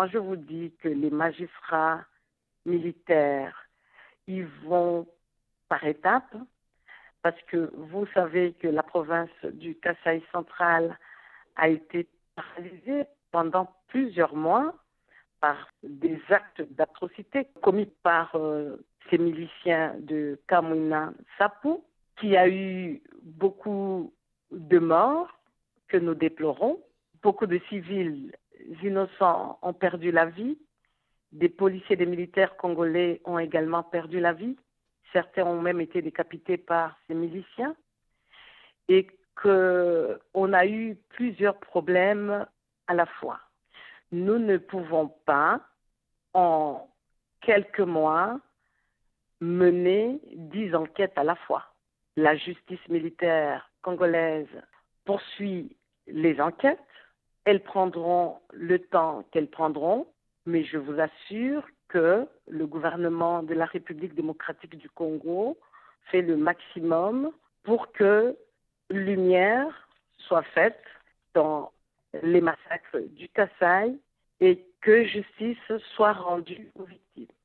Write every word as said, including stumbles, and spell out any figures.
moi je vous dis que les magistrats militaires, ils vont par étapes, parce que vous savez que la province du Kasaï central a été paralysée pendant plusieurs mois par des actes d'atrocité commis par euh, ces miliciens de Kamwina Sapou, qui a eu beaucoup de morts que nous déplorons. Beaucoup de civils innocents ont perdu la vie. Des policiers et des militaires congolais ont également perdu la vie. Certains ont même été décapités par ces miliciens. Et qu'on a eu plusieurs problèmes à la fois. Nous ne pouvons pas, en quelques mois, mener dix enquêtes à la fois. La justice militaire congolaise poursuit les enquêtes. Elles prendront le temps qu'elles prendront, mais je vous assure que le gouvernement de la République démocratique du Congo fait le maximum pour que lumière soit faite dans les massacres du Kasaï et que justice soit rendue aux victimes.